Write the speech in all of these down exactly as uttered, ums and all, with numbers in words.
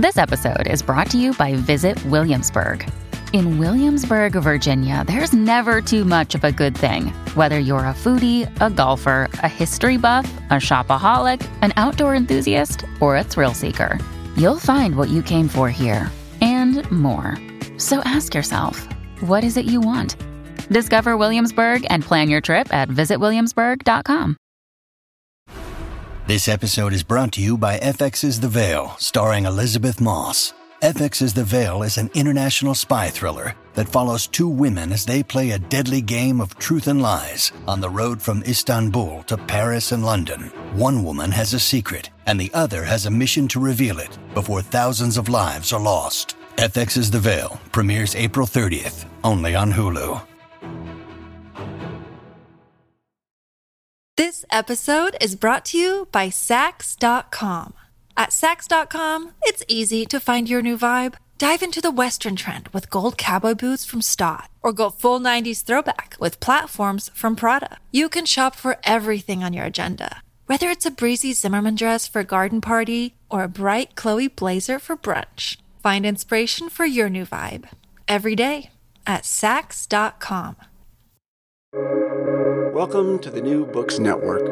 This episode is brought to you by Visit Williamsburg. In Williamsburg, Virginia, there's never too much of a good thing. Whether you're a foodie, a golfer, a history buff, a shopaholic, an outdoor enthusiast, or a thrill seeker, you'll find what you came for here and more. So ask yourself, what is it you want? Discover Williamsburg and plan your trip at visit williamsburg dot com. This episode is brought to you by F X's The Veil, starring Elizabeth Moss. F X's The Veil is an international spy thriller that follows two women as they play a deadly game of truth and lies on the road from Istanbul to Paris and London. One woman has a secret, and the other has a mission to reveal it before thousands of lives are lost. F X's The Veil premieres April thirtieth, only on Hulu. This episode is brought to you by Sax dot com. At Sax dot com, it's easy to find your new vibe. Dive into the Western trend with gold cowboy boots from Stott, or go full nineties throwback with platforms from Prada. You can shop for everything on your agenda, whether it's a breezy Zimmermann dress for a garden party or a bright Chloe blazer for brunch. Find inspiration for your new vibe every day at Sax dot com. Welcome to the New Books Network.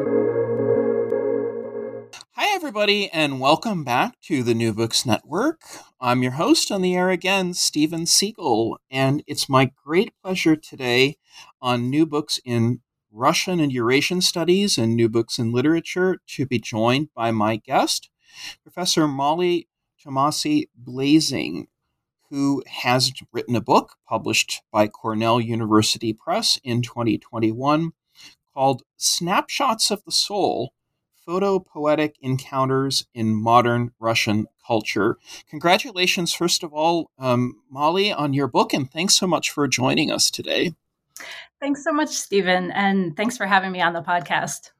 Hi, everybody, and welcome back to the New Books Network. I'm your host on the air again, Steven Siegel, and it's my great pleasure today on New Books in Russian and Eurasian Studies and New Books in Literature to be joined by my guest, Professor Molly Tomasi Blasing, who has written a book published by Cornell University Press in twenty twenty-one called Snapshots of the Soul: Photopoetic Encounters in Modern Russian Culture. Congratulations, first of all, um, Molly, on your book, and thanks so much for joining us today. Thanks so much, Stephen, and thanks for having me on the podcast.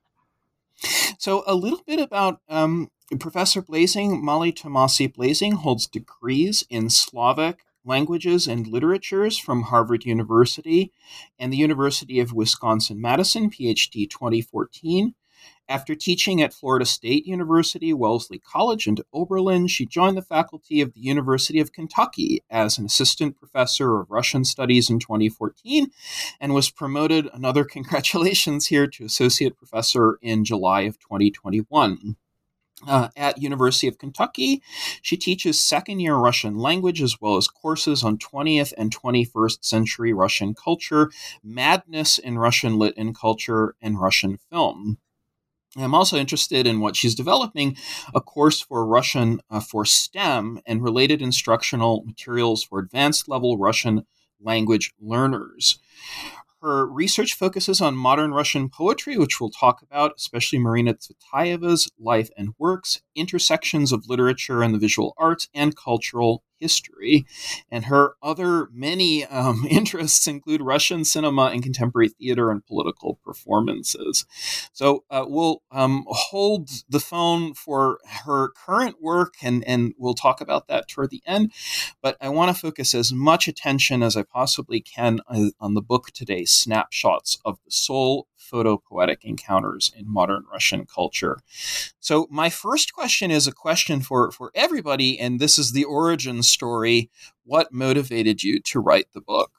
So a little bit about um, Professor Blasing. Molly Tomasi Blasing holds degrees in Slavic languages and literatures from Harvard University and the University of Wisconsin-Madison, P H D twenty fourteen. After teaching at Florida State University, Wellesley College, and Oberlin, she joined the faculty of the University of Kentucky as an assistant professor of Russian studies in twenty fourteen and was promoted, another congratulations here, to associate professor in July of twenty twenty-one. Uh, at University of Kentucky, she teaches second-year Russian language as well as courses on twentieth and twenty-first century Russian culture, madness in Russian lit and culture, and Russian film. I'm also interested in what she's developing, a course for Russian uh, for STEM and related instructional materials for advanced level Russian language learners. Her research focuses on modern Russian poetry, which we'll talk about, especially Marina Tsvetaeva's life and works, intersections of literature and the visual arts, and cultural history. And her other many um, interests include Russian cinema and contemporary theater and political performances. So uh, we'll um, hold the phone for her current work, and, and we'll talk about that toward the end. But I want to focus as much attention as I possibly can on, on the book today, Snapshots of the Soul: Photopoetic Encounters in Modern Russian Culture. So my first question is a question for, for everybody, and this is the origin story. What motivated you to write the book?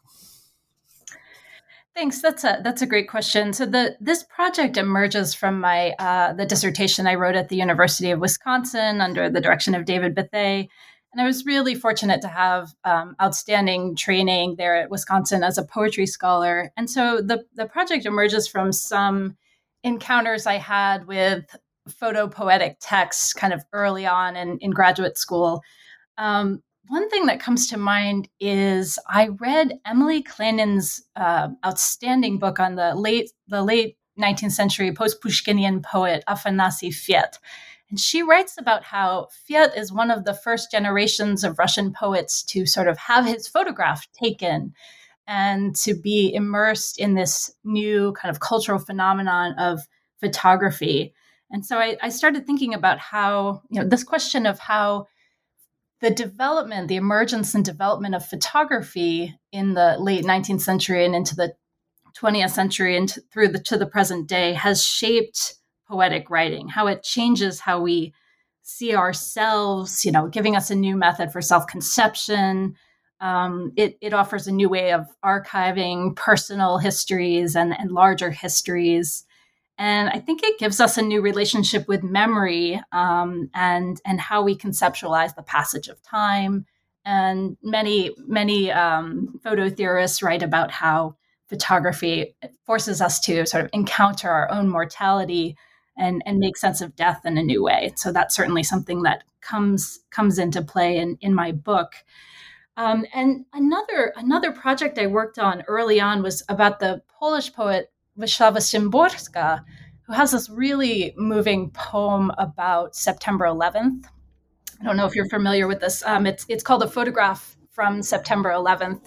Thanks. That's a that's a great question. So the this project emerges from my uh, the dissertation I wrote at the University of Wisconsin under the direction of David Bethea. And I was really fortunate to have um, outstanding training there at Wisconsin as a poetry scholar. And so the, the project emerges from some encounters I had with photopoetic texts kind of early on in, in graduate school. Um, one thing that comes to mind is I read Emily Klanin's uh, outstanding book on the late the late nineteenth century post-Pushkinian poet Afanasy Fet. And she writes about how Fet is one of the first generations of Russian poets to sort of have his photograph taken and to be immersed in this new kind of cultural phenomenon of photography. And so I, I started thinking about how, you know, this question of how the development, the emergence and development of photography in the late nineteenth century and into the twentieth century and t- through the to the present day has shaped poetic writing, how it changes how we see ourselves, you know, giving us a new method for self-conception. Um, it, it offers a new way of archiving personal histories and, and larger histories. And I think it gives us a new relationship with memory um, and, and how we conceptualize the passage of time. And many, many um, photo theorists write about how photography forces us to sort of encounter our own mortality and, and make sense of death in a new way. So that's certainly something that comes comes into play in, in my book. Um, and another another project I worked on early on was about the Polish poet Wisława Szymborska, who has this really moving poem about September eleventh. I don't know if you're familiar with this. Um, it's it's called A Photograph from September eleventh.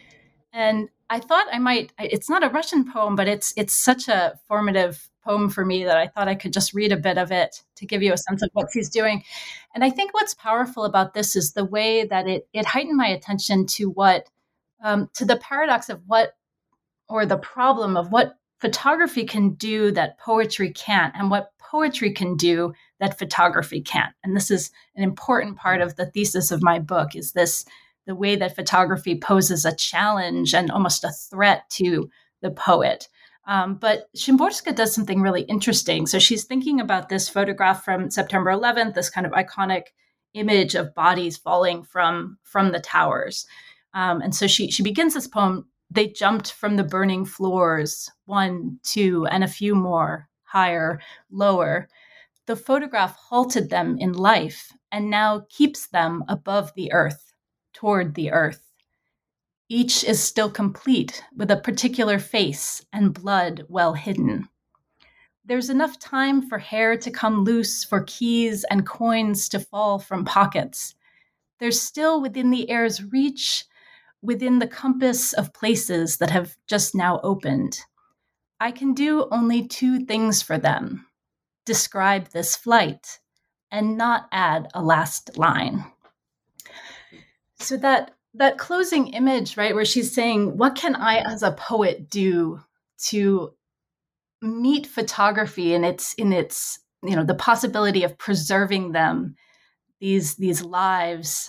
And I thought I might, it's not a Russian poem, but it's it's such a formative poem for me that I thought I could just read a bit of it to give you a sense of what she's doing. And I think what's powerful about this is the way that it it heightened my attention to what, um, to the paradox of what, or the problem of what photography can do that poetry can't, and what poetry can do that photography can't. And this is an important part of the thesis of my book, is this, the way that photography poses a challenge and almost a threat to the poet. Um, but Szymborska does something really interesting. So she's thinking about this photograph from September eleventh, this kind of iconic image of bodies falling from, from the towers. Um, and so she, she begins this poem, "They jumped from the burning floors, one, two, and a few more, higher, lower. The photograph halted them in life and now keeps them above the earth, toward the earth. Each is still complete with a particular face and blood well hidden. There's enough time for hair to come loose, for keys and coins to fall from pockets. There's still within the air's reach, within the compass of places that have just now opened. I can do only two things for them: describe this flight and not add a last line." So that that closing image, right, where she's saying, what can I as a poet do to meet photography in its in its, you know, the possibility of preserving them, these these lives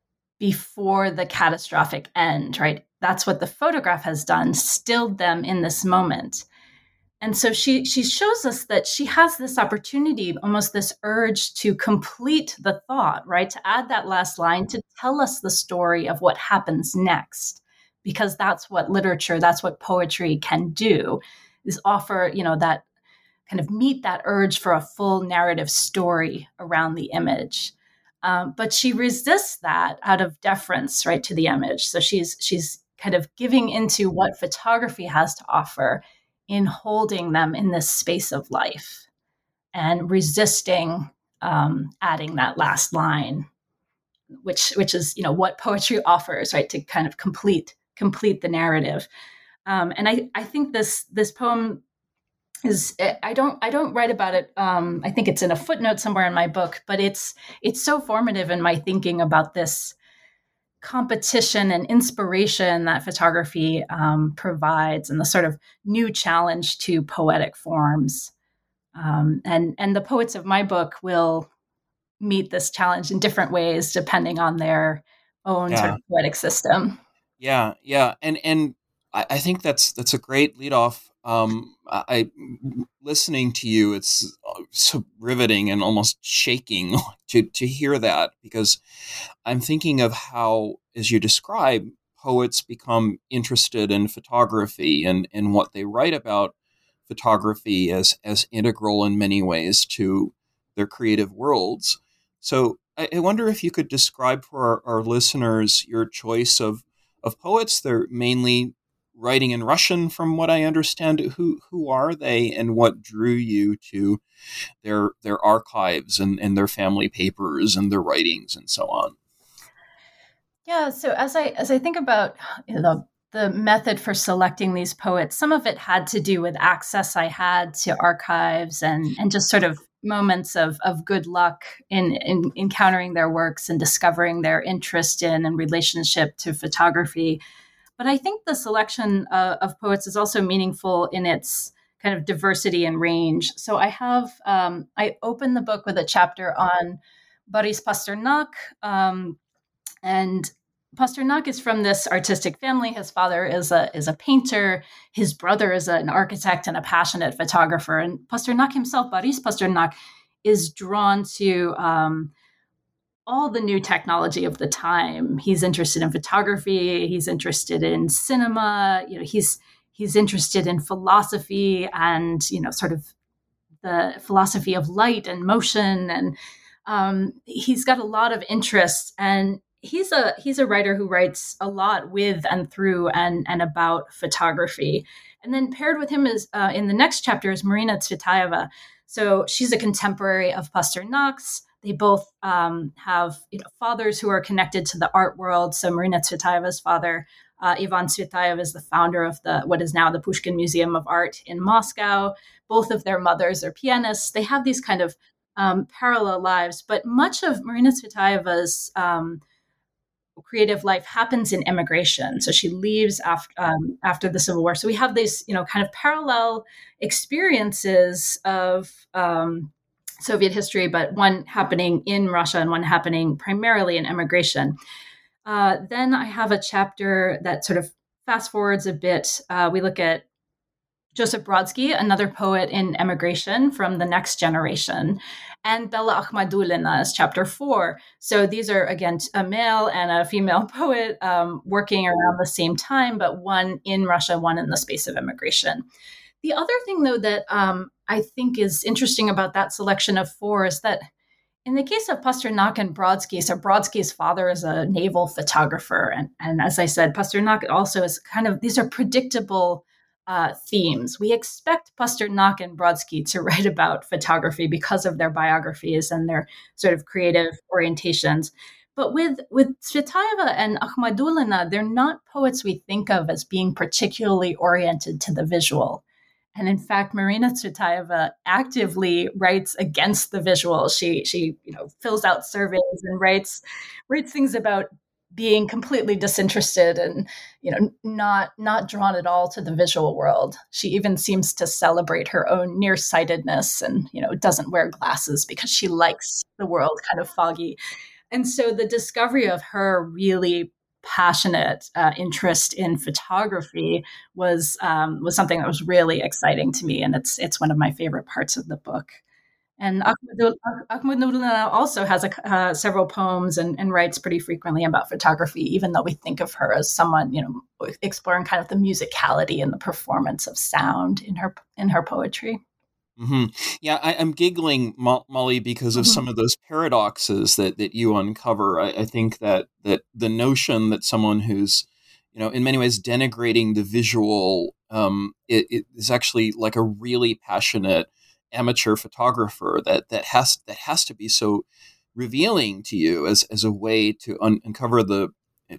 before the catastrophic end, right? That's what the photograph has done, stilled them in this moment. And so she she shows us that she has this opportunity, almost this urge to complete the thought, right? To add that last line, to tell us the story of what happens next, because that's what literature, that's what poetry can do, is offer, you know, that kind of meet that urge for a full narrative story around the image. Um, but she resists that out of deference, right, to the image. So she's she's kind of giving into what photography has to offer in holding them in this space of life and resisting um, adding that last line, which which is, you know, what poetry offers, right, to kind of complete complete the narrative. Um, and I, I think this this poem is, I don't I don't write about it. Um, I think it's in a footnote somewhere in my book, but it's it's so formative in my thinking about this competition and inspiration that photography um, provides, and the sort of new challenge to poetic forms. Um, and and the poets of my book will meet this challenge in different ways depending on their own Yeah. sort of poetic system. Yeah, yeah, and and I, I think that's that's a great lead off. Um, I, I listening to you, it's so riveting and almost shaking to to hear that, because I'm thinking of how, as you describe, poets become interested in photography and and what they write about photography as as integral in many ways to their creative worlds. So I, I wonder if you could describe for our, our listeners your choice of of poets. They're mainly writing in Russian, from what I understand. Who who are they, and what drew you to their their archives and, and their family papers and their writings and so on? Yeah. So as I as I think about, you know, the the method for selecting these poets, some of it had to do with access I had to archives and and just sort of moments of of good luck in, in encountering their works and discovering their interest in and relationship to photography. But I think the selection uh, of poets is also meaningful in its kind of diversity and range. So I have, um, I open the book with a chapter on Boris Pasternak, um, and Pasternak is from this artistic family. His father is a is a painter. His brother is an architect and a passionate photographer. And Pasternak himself, Boris Pasternak, is drawn to um, all the new technology of the time. He's interested in photography. He's interested in cinema. You know, he's he's interested in philosophy and, you know, sort of the philosophy of light and motion. And um, he's got a lot of interests. And he's a he's a writer who writes a lot with and through and and about photography. And then paired with him is uh, in the next chapter is Marina Tsvetaeva. So she's a contemporary of Pasternak's. They both um, have you know, fathers who are connected to the art world. So Marina Tsvetaeva's father, uh, Ivan Tsvetaev, is the founder of the what is now the Pushkin Museum of Art in Moscow. Both of their mothers are pianists. They have these kind of um, parallel lives. But much of Marina Tsvetaeva's um, creative life happens in emigration. So she leaves after um, after the Civil War. So we have these, you know, kind of parallel experiences of um, Soviet history, but one happening in Russia and one happening primarily in emigration. Uh, then I have a chapter that sort of fast forwards a bit. Uh, we look at Joseph Brodsky, another poet in emigration from the next generation, and Bella Akhmadulina is chapter four. So these are, again, a male and a female poet um, working around the same time, but one in Russia, one in the space of emigration. The other thing, though, that um, I think is interesting about that selection of four is that in the case of Pasternak and Brodsky, so Brodsky's father is a naval photographer. And, and as I said, Pasternak also is kind of, these are predictable uh, themes. We expect Pasternak and Brodsky to write about photography because of their biographies and their sort of creative orientations. But with, with Tsvetaeva and Akhmadulina, they're not poets we think of as being particularly oriented to the visual. And in fact, Marina Tsvetaeva actively writes against the visual. She, she, you know, fills out surveys and writes, writes things about being completely disinterested and, you know, not, not drawn at all to the visual world. She even seems to celebrate her own nearsightedness and, you know, doesn't wear glasses because she likes the world kind of foggy. And so the discovery of her really passionate uh, interest in photography was um, was something that was really exciting to me, and it's it's one of my favorite parts of the book. And Akhmadulina also has a, uh, several poems and, and writes pretty frequently about photography, even though we think of her as someone, you know, exploring kind of the musicality and the performance of sound in her in her poetry. Mm-hmm. Yeah, I, I'm giggling, Mo- Molly, because of mm-hmm. some of those paradoxes that, that you uncover. I, I think that that the notion that someone who's, you know, in many ways denigrating the visual um, it, it is actually like a really passionate amateur photographer that that has that has to be so revealing to you as as a way to un- uncover the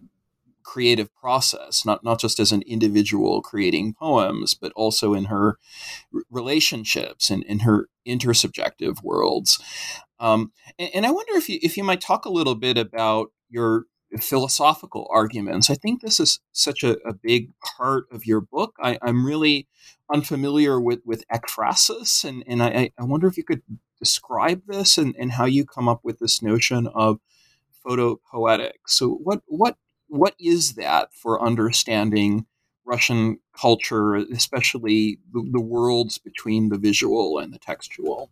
creative process, not not just as an individual creating poems, but also in her r- relationships and in her intersubjective worlds. Um, and, and I wonder if you if you might talk a little bit about your philosophical arguments. I think this is such a, a big part of your book. I, I'm really unfamiliar with with ekphrasis, and and I, I wonder if you could describe this and, and how you come up with this notion of photopoetics. So what what What is that for understanding Russian culture, especially the, the worlds between the visual and the textual?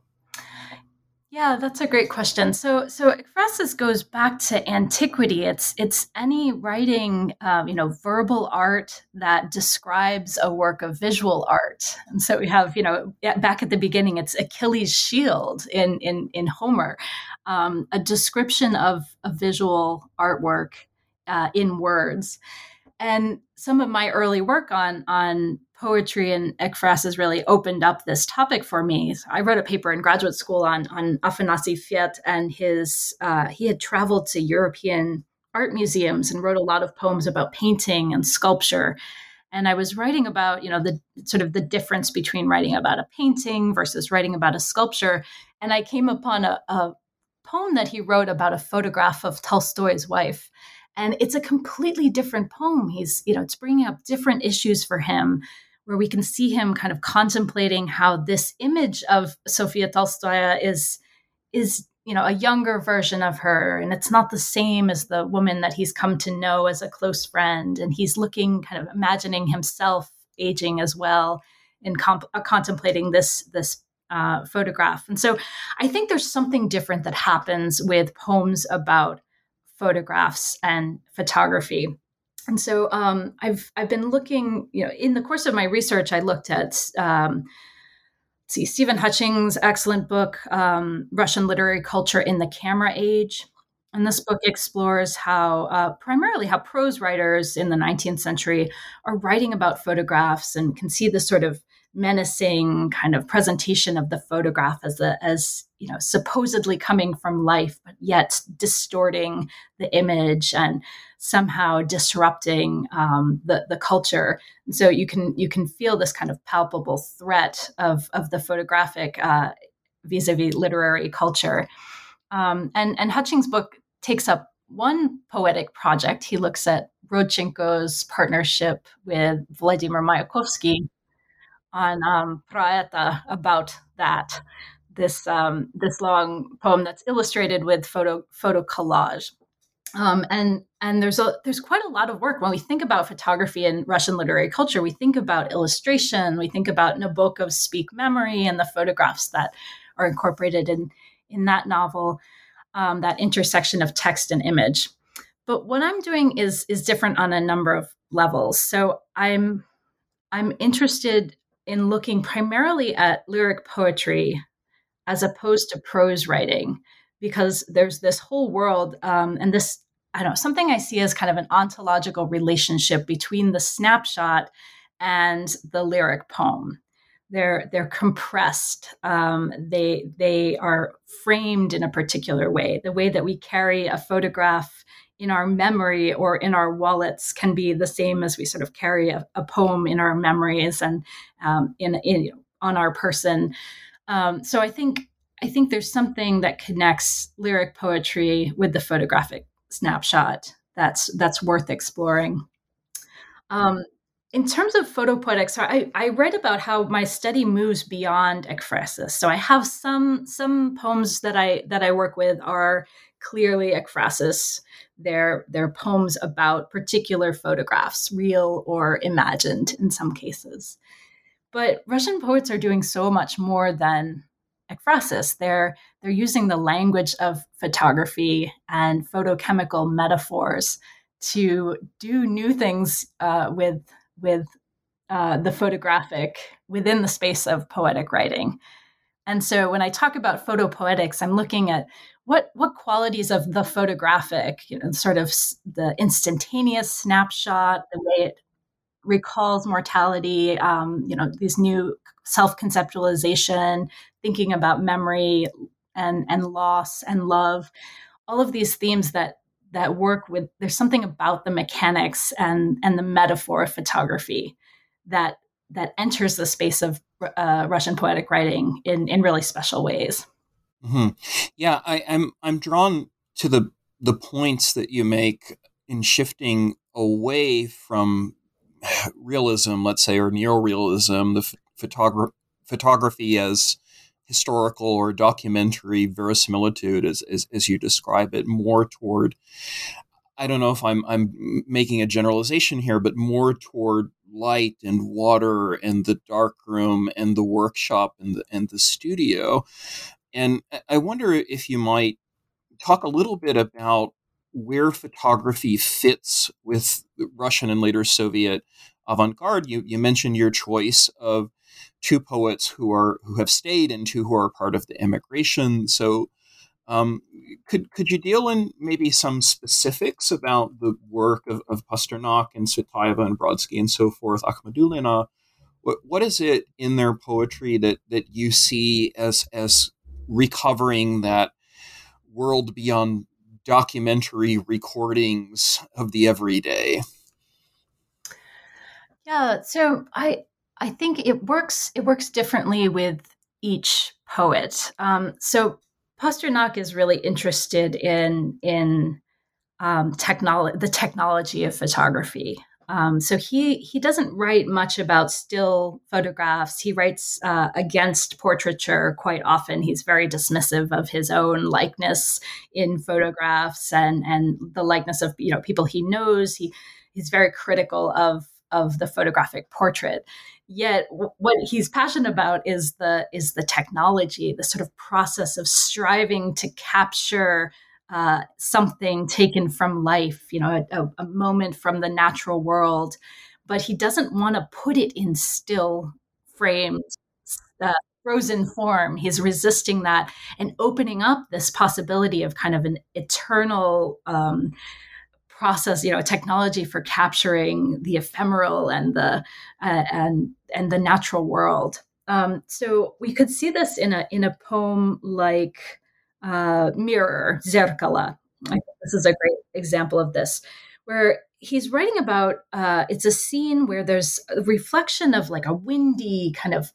Yeah, that's a great question. So, so ekphrasis goes back to antiquity. It's it's any writing, um, you know, verbal art that describes a work of visual art. And so we have, you know, back at the beginning, it's Achilles' shield in in in Homer, um, a description of a visual artwork uh, in words. And some of my early work on on poetry and ekphrasis really opened up this topic for me. So I wrote a paper in graduate school on on Afanasy Fet and his. Uh, he had traveled to European art museums and wrote a lot of poems about painting and sculpture. And I was writing about, you know, the sort of the difference between writing about a painting versus writing about a sculpture. And I came upon a, a poem that he wrote about a photograph of Tolstoy's wife. And it's a completely different poem. He's, you know, it's bringing up different issues for him. where we can see him kind of contemplating how this image of Sofia Tolstoya is is you know a younger version of her, and it's not the same as the woman that he's come to know as a close friend, and he's looking kind of imagining himself aging as well in comp- uh, contemplating this this uh, photograph. And so I think there's something different that happens with poems about photographs and photography. And so um, I've I've been looking, you know, in the course of my research, I looked at um, see Stephen Hutchings' excellent book, um, Russian Literary Culture in the Camera Age. And this book explores how, uh, primarily how prose writers in the nineteenth century are writing about photographs and can see this sort of menacing kind of presentation of the photograph as a, as, you know, supposedly coming from life, but yet distorting the image and somehow disrupting um, the the culture. And so you can you can feel this kind of palpable threat of of the photographic uh, vis-a-vis literary culture. Um, and and Hutchings' book takes up one poetic project. He looks at Rodchenko's partnership with Vladimir Mayakovsky on um, Praeta, about that, this um, this long poem that's illustrated with photo photo collage. Um, and and there's a there's quite a lot of work when we think about photography in Russian literary culture. We think about illustration. We think about Nabokov's Speak Memory and the photographs that are incorporated in in that novel, um, that intersection of text and image. But what I'm doing is is different on a number of levels. So I'm I'm interested in looking primarily at lyric poetry as opposed to prose writing, because there's this whole world um, and this, I don't know, something I see as kind of an ontological relationship between the snapshot and the lyric poem. They're they're compressed. Um, they they are framed in a particular way. The way that we carry a photograph in our memory or in our wallets can be the same as we sort of carry a, a poem in our memories and um, in, in you know, on our person. Um, so I think I think there's something that connects lyric poetry with the photographic snapshot that's that's worth exploring. Um, in terms of photopoetics, so I, I read about how my study moves beyond ekphrasis. So I have some some poems that I that I work with are clearly ekphrasis. They're they're poems about particular photographs, real or imagined in some cases. But Russian poets are doing so much more than ekphrasis. They're they're using the language of photography and photochemical metaphors to do new things uh, with with uh, the photographic within the space of poetic writing. And so when I talk about photopoetics, I'm looking at what what qualities of the photographic, you know, sort of the instantaneous snapshot, the way it recalls mortality, um, you know, these new self-conceptualization, thinking about memory and and loss and love, all of these themes that that work with, there's something about the mechanics and and the metaphor of photography that that enters the space of uh, Russian poetic writing in in really special ways. Mm-hmm. Yeah, I, I'm I'm drawn to the the points that you make in shifting away from realism, let's say, or neorealism, the f- photogra- photography as historical or documentary verisimilitude, as, as as you describe it, more toward, I don't know if I'm I'm making a generalization here, but more toward light and water and the dark room and the workshop and the, and the studio. And I wonder if you might talk a little bit about where photography fits with Russian and later Soviet avant-garde. You, you mentioned your choice of two poets who are who have stayed and two who are part of the emigration. So um, could could you deal in maybe some specifics about the work of, of Pasternak and Tsvetaeva and Brodsky and so forth, Akhmadulina? What, what is it in their poetry that that you see as as recovering that world beyond documentary recordings of the everyday? Yeah, so I I think it works it works differently with each poet. Um, so Pasternak is really interested in in um, technology, the technology of photography. Um, so he he doesn't write much about still photographs. He writes uh, against portraiture quite often. He's very dismissive of his own likeness in photographs and and the likeness of you know people he knows. He he's very critical of of the photographic portrait. Yet w- what he's passionate about is the is the technology, the sort of process of striving to capture uh, something taken from life, you know, a, a moment from the natural world, but he doesn't want to put it in still framed, uh, frozen form. He's resisting that and opening up this possibility of kind of an eternal um, process, you know, technology for capturing the ephemeral and the uh, and and the natural world. Um, so we could see this in a in a poem like uh, Mirror, Zerkala. I think this is a great example of this, where he's writing about uh, it's a scene where there's a reflection of like a windy kind of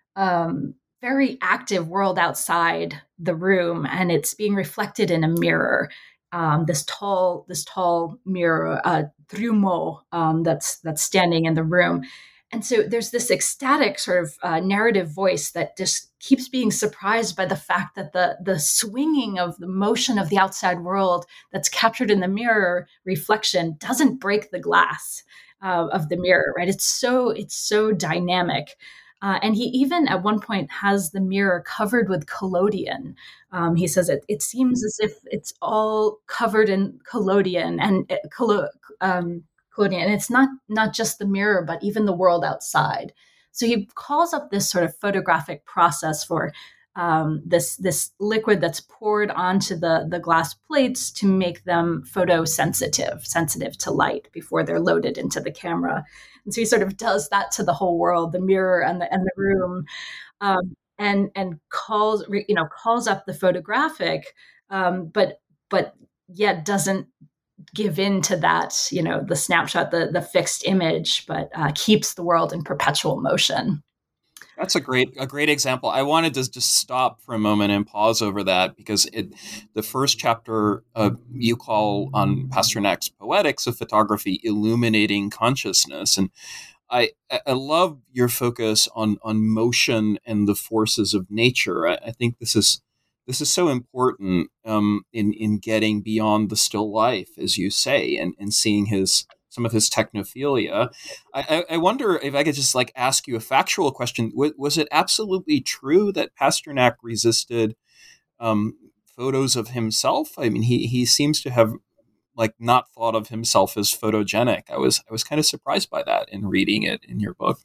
um, very active world outside the room, and it's being reflected in a mirror. Um, this tall, this tall mirror, uh, trumeau, um, that's that's standing in the room, and so there's this ecstatic sort of uh, narrative voice that just keeps being surprised by the fact that the the swinging of the motion of the outside world that's captured in the mirror reflection doesn't break the glass uh, of the mirror. Right? It's so it's so dynamic. Uh, and he even at one point has the mirror covered with collodion. Um, he says it, it seems as if it's all covered in collodion and uh, collo- um, collodion. And it's not not just the mirror, but even the world outside. So he calls up this sort of photographic process for um, this this liquid that's poured onto the the glass plates to make them photosensitive, sensitive to light before they're loaded into the camera. And so he sort of does that to the whole world, the mirror and the and the room, um, and and calls you know calls up the photographic, um, but but yet doesn't give in to that you know the snapshot, the the fixed image, but uh, keeps the world in perpetual motion. That's a great a great example. I wanted to just stop for a moment and pause over that because it, the first chapter uh, you call on Pasternak's Poetics of Photography, illuminating consciousness, and I I love your focus on on motion and the forces of nature. I, I think this is this is so important um, in in getting beyond the still life, as you say, and and seeing his. Some of his technophilia. I, I wonder if I could just like ask you a factual question. Was, was it absolutely true that Pasternak resisted um, photos of himself? I mean, he he seems to have like not thought of himself as photogenic. I was I was kind of surprised by that in reading it in your book.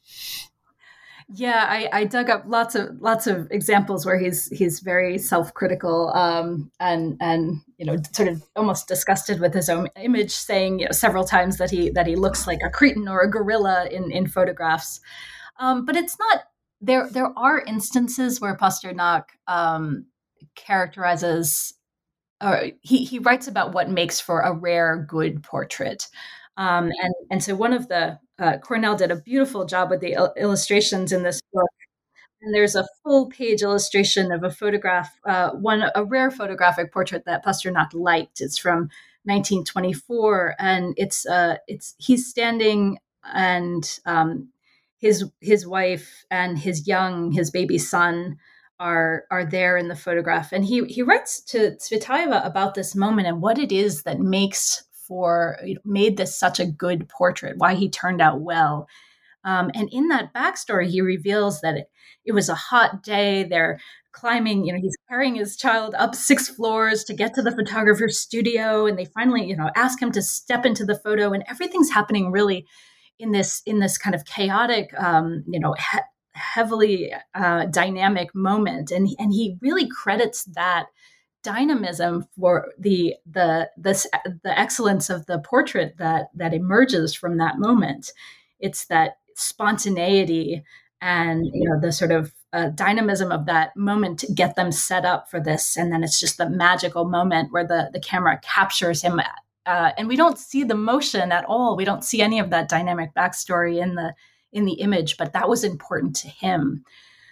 Yeah, I, I dug up lots of lots of examples where he's he's very self-critical um, and and you know sort of almost disgusted with his own image, saying you know several times that he that he looks like a cretin or a gorilla in in photographs. Um, but it's not there. There are instances where Pasternak um, characterizes, or he he writes about what makes for a rare good portrait. Um, and and so one of the uh, Cornell did a beautiful job with the il- illustrations in this book. And there's a full page illustration of a photograph, uh, one a rare photographic portrait that Pasternak liked. It's from nineteen twenty-four, and it's uh, it's he's standing, and um, his his wife and his young his baby son are are there in the photograph. And he he writes to Tsvetaeva about this moment and what it is that makes for you know, made this such a good portrait, why he turned out well. Um, and in that backstory, he reveals that it, it was a hot day. They're climbing, you know, he's carrying his child up six floors to get to the photographer's studio. And they finally, you know, ask him to step into the photo, and everything's happening really in this, in this kind of chaotic, um, you know, he- heavily uh, dynamic moment. And, and he really credits that dynamism for the the this the excellence of the portrait that that emerges from that moment. It's that spontaneity and you know the sort of uh, dynamism of that moment to get them set up for this, and then it's just the magical moment where the the camera captures him, uh, and we don't see the motion at all. We don't see any of that dynamic backstory in the in the image, but that was important to him.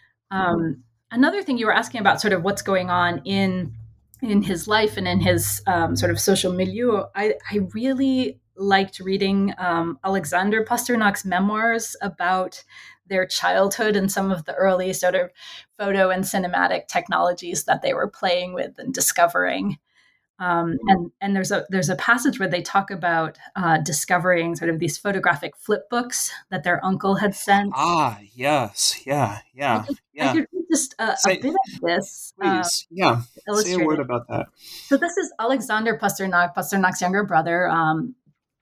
Um, another thing you were asking about, sort of what's going on in in his life and in his um, sort of social milieu, I, I really liked reading um, Alexander Pasternak's memoirs about their childhood and some of the early sort of photo and cinematic technologies that they were playing with and discovering. Um, and and there's a there's a passage where they talk about uh, discovering sort of these photographic flip books that their uncle had sent. Ah, yes, yeah, yeah, I could, yeah. I could read just a, Say, a bit of this. Uh, please, yeah. Say a word about that. So this is Alexander Pasternak, Pasternak's younger brother, um,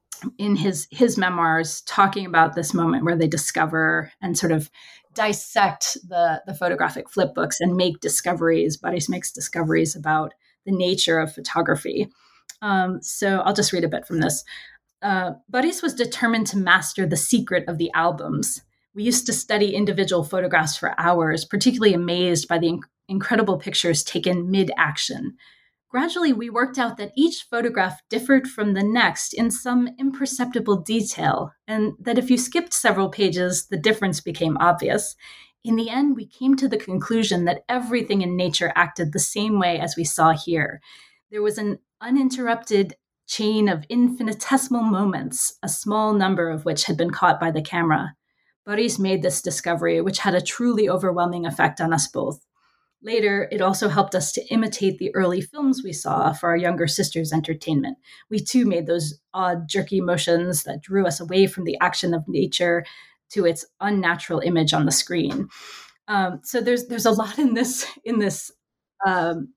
in his his memoirs, talking about this moment where they discover and sort of dissect the the photographic flip books and make discoveries. Boris makes discoveries about the nature of photography. Um, so I'll just read a bit from this. Uh, Boris was determined to master the secret of the albums. We used to study individual photographs for hours, particularly amazed by the inc- incredible pictures taken mid-action. Gradually, we worked out that each photograph differed from the next in some imperceptible detail, and that if you skipped several pages, the difference became obvious. In the end, we came to the conclusion that everything in nature acted the same way as we saw here. There was an uninterrupted chain of infinitesimal moments, a small number of which had been caught by the camera. Boris made this discovery, which had a truly overwhelming effect on us both. Later, it also helped us to imitate the early films we saw for our younger sister's entertainment. We too made those odd, jerky motions that drew us away from the action of nature to its unnatural image on the screen. Um, so there's there's a lot in this in this um,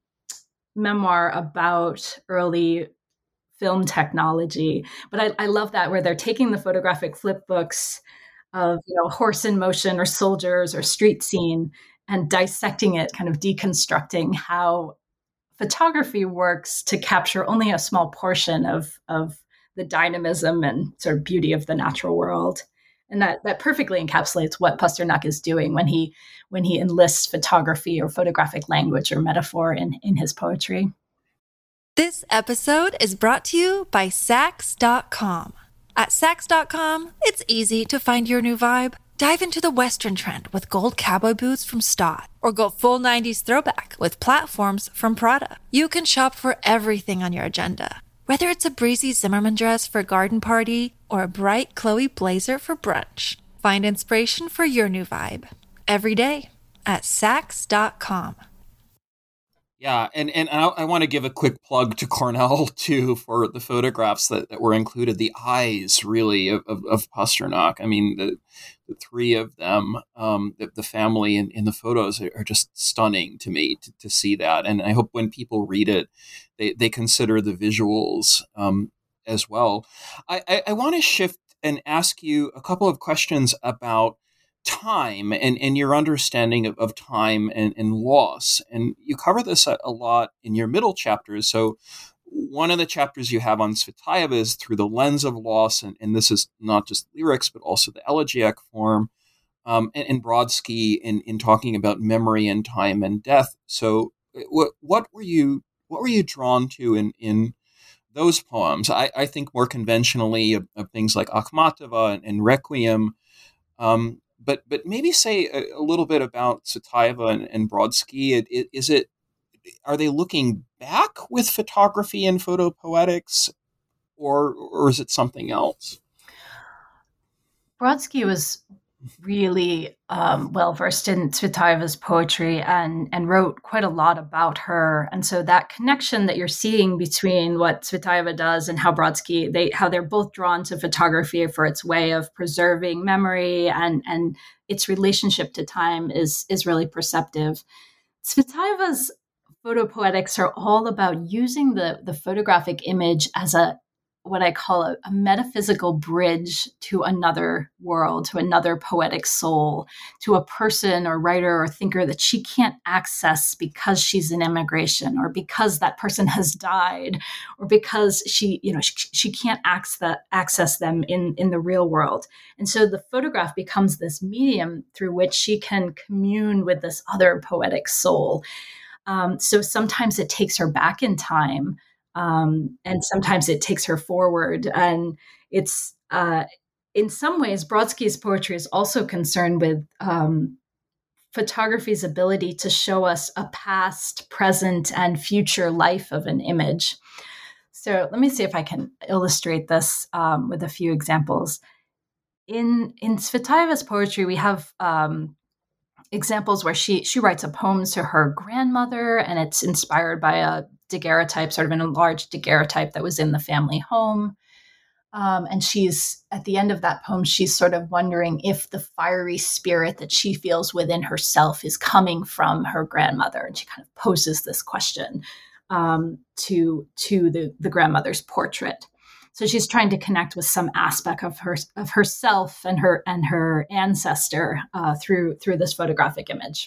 memoir about early film technology. But I, I love that where they're taking the photographic flip books of, you know, horse in motion or soldiers or street scene and dissecting it, kind of deconstructing how photography works to capture only a small portion of, of the dynamism and sort of beauty of the natural world. And that, that perfectly encapsulates what Pasternak is doing when he when he enlists photography or photographic language or metaphor in, in his poetry. This episode is brought to you by Saks dot com. At Saks dot com, it's easy to find your new vibe. Dive into the Western trend with gold cowboy boots from Stott, or go full nineties throwback with platforms from Prada. You can shop for everything on your agenda, whether it's a breezy Zimmermann dress for a garden party or a bright Chloe blazer for brunch. Find inspiration for your new vibe every day at Saks dot com. Yeah, and, and I, I want to give a quick plug to Cornell, too, for the photographs that, that were included. The eyes, really, of, of, of Pasternak. I mean, the, the three of them, um, the, the family in, in the photos are, are just stunning to me to, to see that. And I hope when people read it, they, they consider the visuals um, as well. I, I, I want to shift and ask you a couple of questions about time and, and your understanding of, of time and, and loss. And you cover this a, a lot in your middle chapters. So one of the chapters you have on Tsvetaeva is through the lens of loss. And, and this is not just lyrics, but also the elegiac form. Um, and, and Brodsky in, in talking about memory and time and death. So what, what were you, what were you drawn to in, in those poems? I, I think more conventionally of, of things like Akhmatova and, and Requiem. Um, But but maybe say a, a little bit about Tsvetaeva and, and Brodsky. It, it, is it are they looking back with photography and photopoetics, or or is it something else? Brodsky was really um, well versed in Tsvetaeva's poetry and and wrote quite a lot about her. And so that connection that you're seeing between what Tsvetaeva does and how Brodsky, they how they're both drawn to photography for its way of preserving memory and and its relationship to time is is really perceptive. Tsvetaeva's photopoetics are all about using the the photographic image as a what I call a, a metaphysical bridge to another world, to another poetic soul, to a person or writer or thinker that she can't access because she's in immigration or because that person has died or because she, you know, she, she can't access, that, access them in, in the real world. And so the photograph becomes this medium through which she can commune with this other poetic soul. Um, so sometimes it takes her back in time. Um, and sometimes it takes her forward. And it's, uh, in some ways, Brodsky's poetry is also concerned with um, photography's ability to show us a past, present, and future life of an image. So let me see if I can illustrate this um, with a few examples. In in Tsvetaeva's poetry, we have um, examples where she she writes a poem to her grandmother, and it's inspired by a daguerreotype, sort of an enlarged daguerreotype that was in the family home. Um, and she's at the end of that poem, she's sort of wondering if the fiery spirit that she feels within herself is coming from her grandmother. And she kind of poses this question um, to to the, the grandmother's portrait. So she's trying to connect with some aspect of her of herself and her and her ancestor uh, through through this photographic image.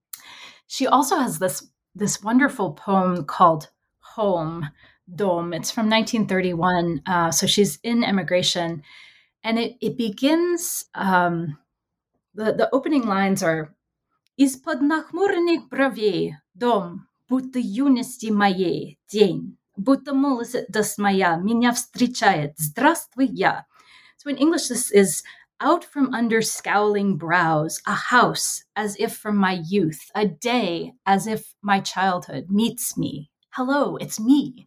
She also has this this wonderful poem called Home, Dom. It's from nineteen thirty-one. Uh, so she's in emigration, and it it begins. Um, the the opening lines are "Из-под нахмуренных бровей, дом, будто юности моей день, будто молодость моя меня встречает. Здравствуй я." So in English, this is out from under scowling brows, a house as if from my youth, a day as if my childhood meets me. Hello, it's me.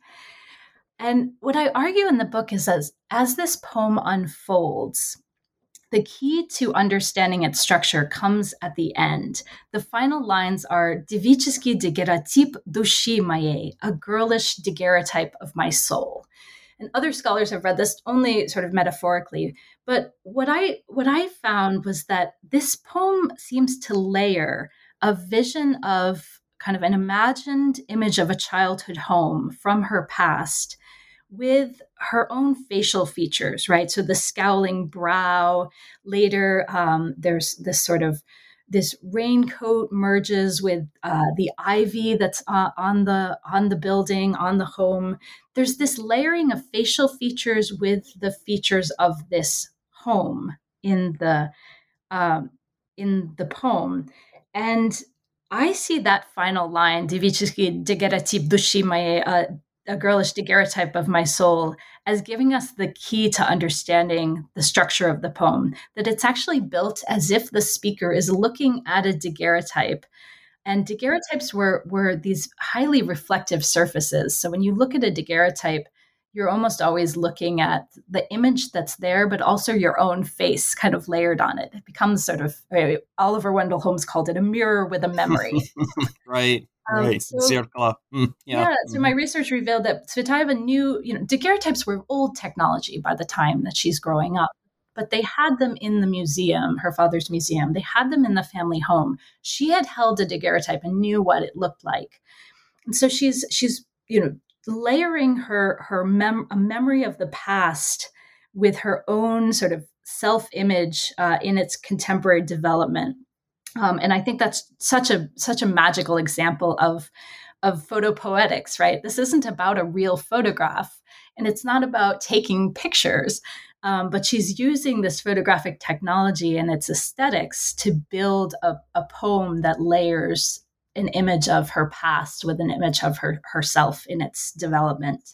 And what I argue in the book is as, as this poem unfolds, the key to understanding its structure comes at the end. The final lines are "Девический дагеротип души моей," a girlish daguerreotype of my soul. And other scholars have read this only sort of metaphorically. But what I what I found was that this poem seems to layer a vision of kind of an imagined image of a childhood home from her past with her own facial features, right? So the scowling brow, later um, there's this sort of, this raincoat merges with uh, the ivy that's uh, on the on the building, on the home. There's this layering of facial features with the features of this home in the um, in the poem. And I see that final line, "Девический дагеротип души моей," uh, a girlish daguerreotype of my soul, as giving us the key to understanding the structure of the poem, that it's actually built as if the speaker is looking at a daguerreotype. And daguerreotypes were, were these highly reflective surfaces. So when you look at a daguerreotype, you're almost always looking at the image that's there, but also your own face kind of layered on it. It becomes sort of, uh, Oliver Wendell Holmes called it a mirror with a memory. Right. Um, right. so, Zirkala. Mm, yeah. yeah. So my research revealed that Tsvetaeva knew, you know, daguerreotypes were old technology by the time that she's growing up, but they had them in the museum, her father's museum. They had them in the family home. She had held a daguerreotype and knew what it looked like. And so she's, she's, you know, layering her, her mem- a memory of the past with her own sort of self-image uh, in its contemporary development. Um, and I think that's such a such a magical example of of photopoetics, right? This isn't about a real photograph, and it's not about taking pictures, um, but she's using this photographic technology and its aesthetics to build a, a poem that layers an image of her past with an image of her herself in its development.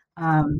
Um,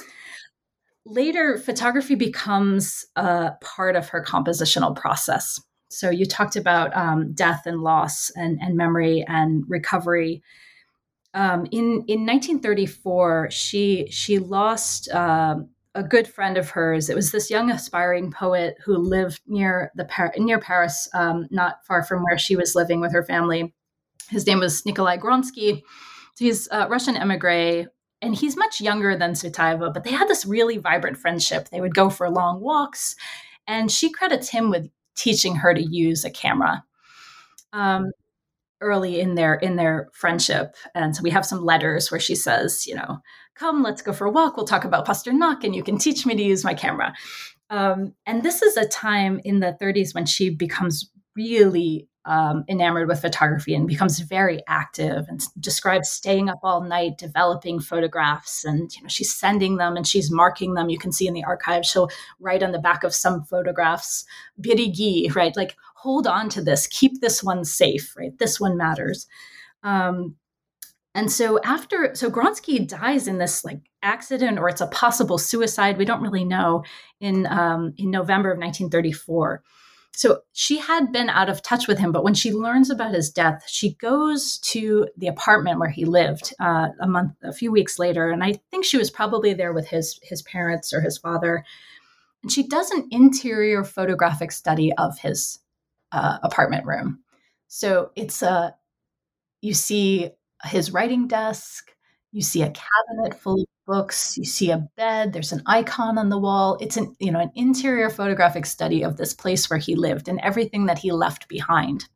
later, photography becomes a part of her compositional process. So you talked about um, death and loss and, and memory and recovery. Um, in in nineteen thirty-four, she she lost uh, a good friend of hers. It was this young aspiring poet who lived near the Par- near Paris, um, not far from where she was living with her family. His name was Nikolai Gronsky. He's a Russian émigré, and he's much younger than Tsvetaeva, but they had this really vibrant friendship. They would go for long walks, and she credits him with teaching her to use a camera um, early in their in their friendship. And so we have some letters where she says, you know, "Come, let's go for a walk. We'll talk about Pasternak, and you can teach me to use my camera." Um, and this is a time in the thirties when she becomes really um, enamored with photography and becomes very active and describes staying up all night, developing photographs. And, you know, she's sending them and she's marking them. You can see in the archive, she'll write on the back of some photographs, "Birigi," right? Like, hold on to this, keep this one safe, right? This one matters. Um, and so after, so Gronsky dies in this like accident, or it's a possible suicide. We don't really know, in, um, in November of nineteen thirty-four. so she had been out of touch with him, but when she learns about his death, she goes to the apartment where he lived uh, a month, a few weeks later, and I think she was probably there with his his parents or his father. And she does an interior photographic study of his uh, apartment room. So it's a you see his writing desk, you see a cabinet full of books, you see a bed, there's an icon on the wall. It's an, you know, an interior photographic study of this place where he lived and everything that he left behind.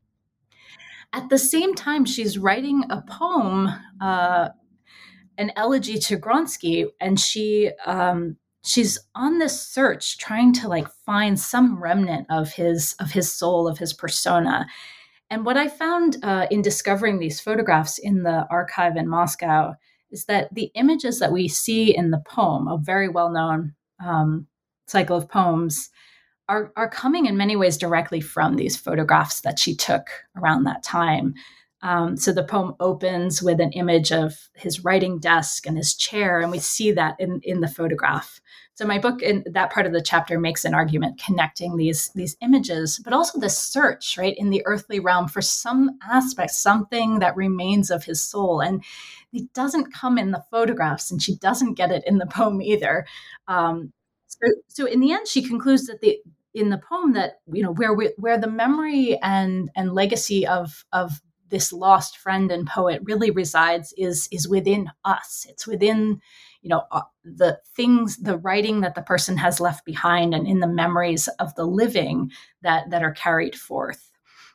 At the same time, she's writing a poem, uh, an elegy to Gronsky, and she um, she's on this search trying to like find some remnant of his of his soul, of his persona. And what I found uh, in discovering these photographs in the archive in Moscow is that the images that we see in the poem, a very well-known um, cycle of poems, are, are coming in many ways directly from these photographs that she took around that time. Um, so the poem opens with an image of his writing desk and his chair, and we see that in, in the photograph. So my book in that part of the chapter makes an argument connecting these, these images, but also the search, right, in the earthly realm for some aspect, something that remains of his soul. And it doesn't come in the photographs, and she doesn't get it in the poem either. Um, so, so in the end, she concludes that the in the poem that, you know, where we, where the memory and and legacy of of this lost friend and poet really resides is is within us. It's within, you know, uh, the things, the writing that the person has left behind, and in the memories of the living that that are carried forth.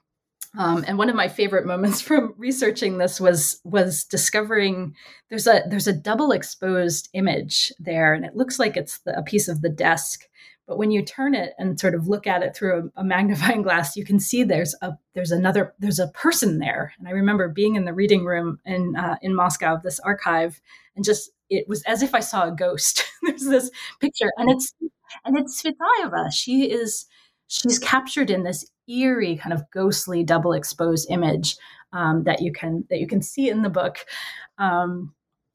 Um, and one of my favorite moments from researching this was was discovering there's a there's a double exposed image there, and it looks like it's the, a piece of the desk. But when you turn it and sort of look at it through a, a magnifying glass, you can see there's a there's another there's a person there. And I remember being in the reading room in uh, in Moscow of this archive, and just it was as if I saw a ghost. There's this picture, and it's and it's Svetaeva. She is she's captured in this eerie kind of ghostly double exposed image um, that you can that you can see in the book, um,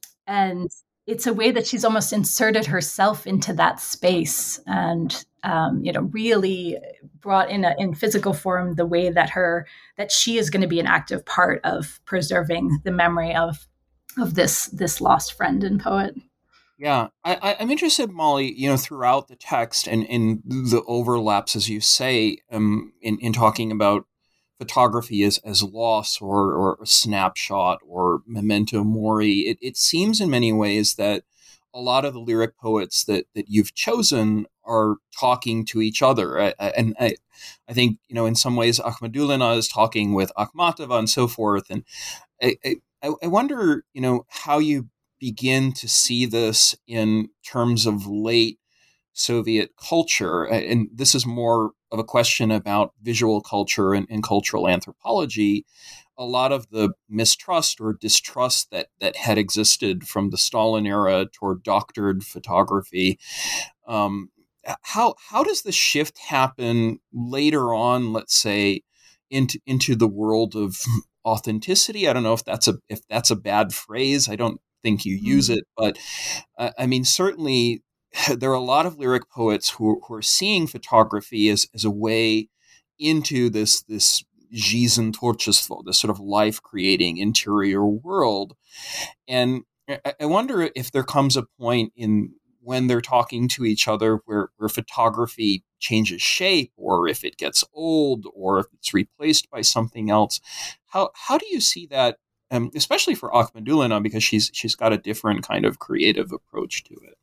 and it's a way that she's almost inserted herself into that space, and um, you know, really brought in a, in physical form the way that her that she is going to be an active part of preserving the memory of of this this lost friend and poet. Yeah, I, I'm interested, Molly, you know, throughout the text and in the overlaps, as you say, um, in, in talking about photography as, as loss or, or a snapshot or memento mori. It, it seems in many ways that a lot of the lyric poets that, that you've chosen are talking to each other. I, I, and I, I think, you know, in some ways, Akhmadulina is talking with Akhmatova and so forth. And I, I, I wonder, you know, how you begin to see this in terms of late Soviet culture. And this is more of a question about visual culture and, and cultural anthropology. A lot of the mistrust or distrust that that had existed from the Stalin era toward doctored photography. Um, how how does the shift happen later on, let's say, into into the world of authenticity? I don't know if that's a if that's a bad phrase. I don't think you use mm-hmm. it, but uh, I mean, certainly there are a lot of lyric poets who, who are seeing photography as, as a way into this this жизнь творчество, this sort of life-creating interior world. And I, I wonder if there comes a point in when they're talking to each other where, where photography changes shape, or if it gets old, or if it's replaced by something else. How how do you see that, um, especially for Akhmadulina, because she's she's got a different kind of creative approach to it?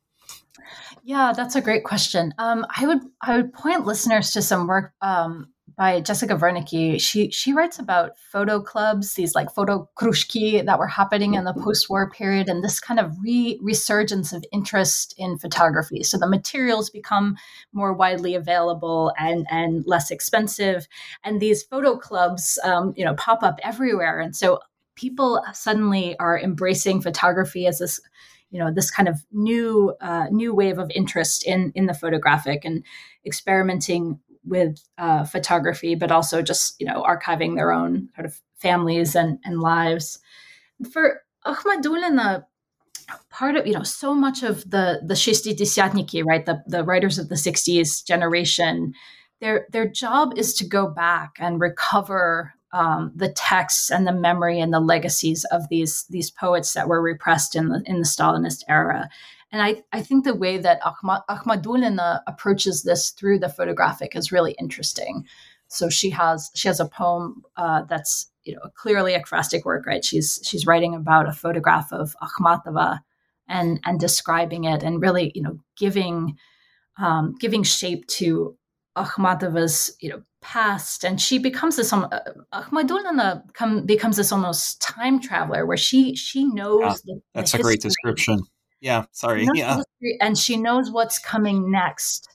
Yeah, that's a great question. Um, I would I would point listeners to some work um, by Jessica Wernicke. She she writes about photo clubs, these like photo krushki that were happening in the post-war period, and this kind of re- resurgence of interest in photography. So the materials become more widely available and and less expensive, and these photo clubs, um, you know, pop up everywhere, and so people suddenly are embracing photography as this, you know, this kind of new uh, new wave of interest in in the photographic, and experimenting with uh, photography, but also just, you know, archiving their own sort of families and, and lives. For Akhmadulina, part of, you know, so much of the the Shestidesiatniki, right, the the writers of the sixties generation, their their job is to go back and recover um, the texts and the memory and the legacies of these these poets that were repressed in the in the Stalinist era. And I, I think the way that Ahmad, Ahmadulina approaches this through the photographic is really interesting. So she has she has a poem uh, that's, you know, clearly a ekphrastic work, right? She's she's writing about a photograph of Akhmatova and and describing it and really, you know, giving um, giving shape to Akhmatova's, you know, past. And she becomes this um, uh, Ahmadulina come, becomes this almost time traveler where she she knows Yeah, the, that's the a great history. description. Yeah, sorry. She knows the Yeah. history, and she knows what's coming next.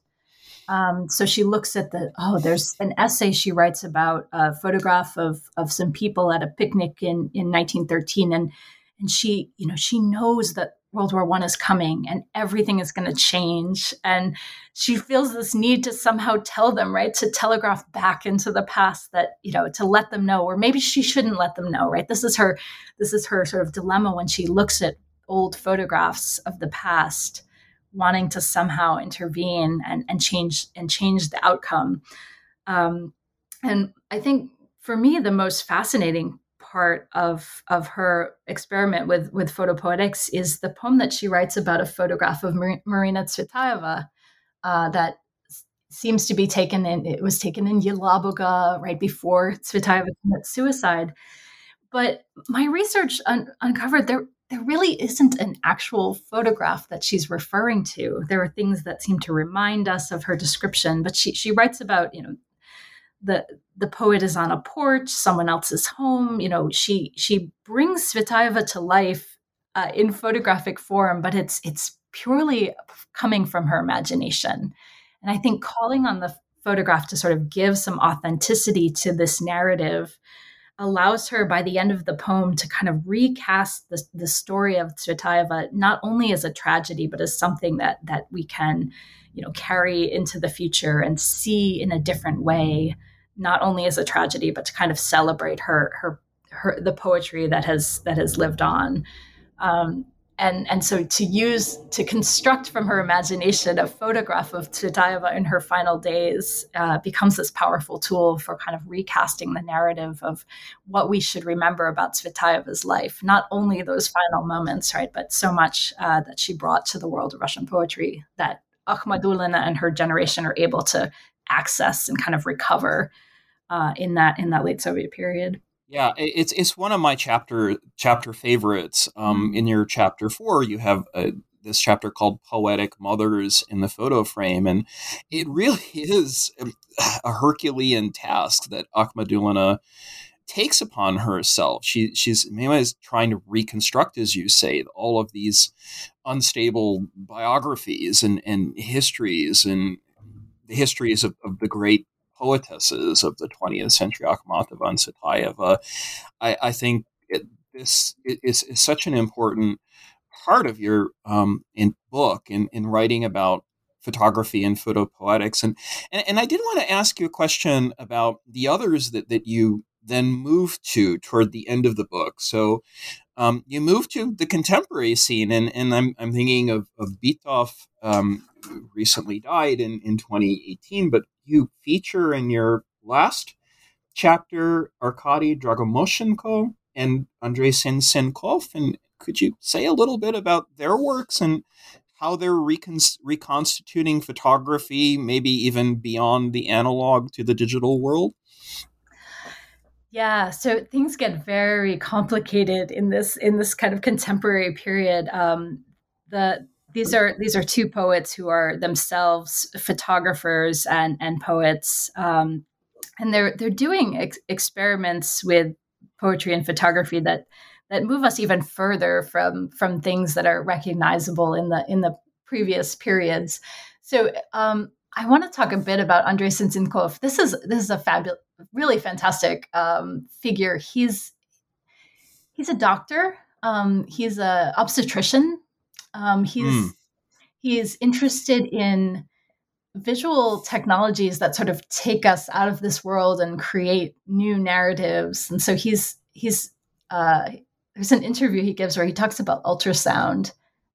Um, so she looks at the, oh, there's an essay she writes about a photograph of of some people at a picnic in, in nineteen thirteen. And, and she, you know, she knows that World War One is coming and everything is going to change. And she feels this need to somehow tell them, right, to telegraph back into the past that, you know, to let them know, or maybe she shouldn't let them know, right? This is her, this is her sort of dilemma when she looks at old photographs of the past, wanting to somehow intervene and, and change and change the outcome. Um, and I think for me, the most fascinating part of of her experiment with with photopoetics is the poem that she writes about a photograph of Mar- Marina Tsvetaeva uh, that s- seems to be taken in. It was taken in Yelabuga right before Tsvetaeva committed suicide. But my research un- uncovered there there really isn't an actual photograph that she's referring to. There are things that seem to remind us of her description, but she she writes about, you know, the the poet is on a porch, someone else's home. You know, she she brings Tsvetaeva to life uh, in photographic form, but it's it's purely coming from her imagination. And I think calling on the photograph to sort of give some authenticity to this narrative allows her, by the end of the poem, to kind of recast the, the story of Tsvetaeva not only as a tragedy, but as something that that we can, you know, carry into the future and see in a different way, not only as a tragedy, but to kind of celebrate her her her the poetry that has that has lived on. Um, and and so to use to construct from her imagination a photograph of Tsvetaeva in her final days uh, becomes this powerful tool for kind of recasting the narrative of what we should remember about Tsvetaeva's life. Not only those final moments, right, but so much uh, that she brought to the world of Russian poetry that Akhmadulina and her generation are able to access and kind of recover uh, in that in that late Soviet period. Yeah, i- it's it's one of my chapter chapter favorites. Um, in your chapter four, you have uh this chapter called "Poetic Mothers" in the photo frame, and it really is um, a Herculean task that Akhmadulina takes upon herself. She she's Mima is trying to reconstruct, as you say, all of these unstable biographies and and histories and the histories of, of the great poetesses of the twentieth century, Akhmatova and Tsvetaeva. I, I think it, this is, is such an important part of your um, in book in, in writing about photography and photopoetics. And, and and I did want to ask you a question about the others that, that you then moved to toward the end of the book. So um, you moved to the contemporary scene, and, and I'm I'm thinking of, of Bitov, um, who recently died in, in twenty eighteen, but you feature in your last chapter Arkady Dragomoshenko and Andrei Sensenkov. And could you say a little bit about their works and how they're recon- reconstituting photography, maybe even beyond the analog to the digital world? Yeah, so things get very complicated in this in this kind of contemporary period. Um, the these are these are two poets who are themselves photographers and and poets, um, and they're they're doing ex- experiments with poetry and photography that that move us even further from from things that are recognizable in the in the previous periods. So um, I want to talk a bit about Andrei Sensenkov. This is this is a fabulous, really fantastic um, figure. He's he's a doctor. Um, he's a obstetrician. Um, Hmm. he's he's interested in visual technologies that sort of take us out of this world and create new narratives. And so he's he's uh, there's an interview he gives where he talks about ultrasound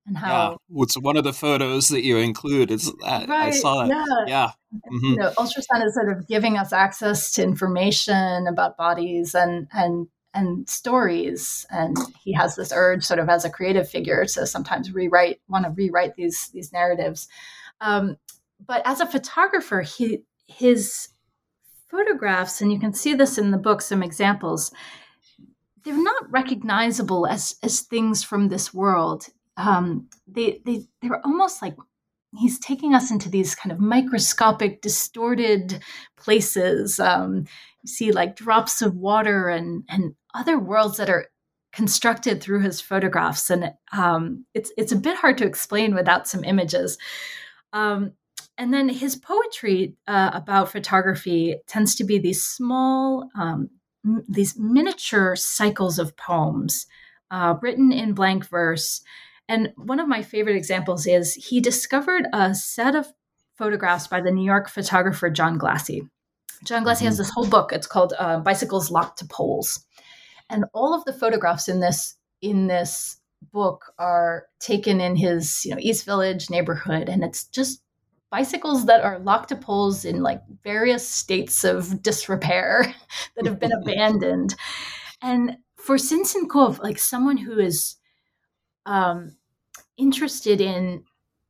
and Yeah, how it's one of the photos that you include. It's that I right, saw it. yeah, Yeah. you Hmm. know, ultrasound is sort of giving us access to information about bodies and and and stories. And he has this urge, sort of as a creative figure, to sometimes rewrite, want to rewrite these these narratives. Um, but as a photographer, he his photographs, and you can see this in the book, some examples, they're not recognizable as as things from this world. Um, they they they're almost like he's taking us into these kind of microscopic, distorted places. Um, you see like drops of water and and other worlds that are constructed through his photographs, and um, it's it's a bit hard to explain without some images. Um, and then his poetry uh, about photography tends to be these small, um, m- these miniature cycles of poems uh, written in blank verse. And one of my favorite examples is he discovered a set of photographs by the New York photographer John Glassy. John Glassy Hmm. has this whole book. It's called uh, Bicycles Locked to Poles, and all of the photographs in this in this book are taken in his, you know, East Village neighborhood, and it's just bicycles that are locked to poles in like various states of disrepair that have been abandoned. And for Sinsenkov, like someone who is um, interested in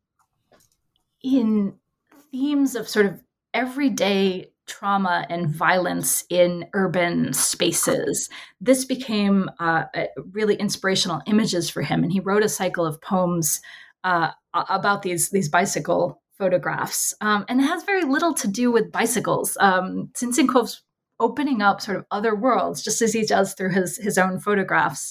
in themes of sort of everyday trauma and violence in urban spaces, this became uh, really inspirational images for him. And he wrote a cycle of poems uh, about these, these bicycle photographs. Um, and it has very little to do with bicycles. Um, Sinsenkov's opening up sort of other worlds, just as he does through his, his own photographs.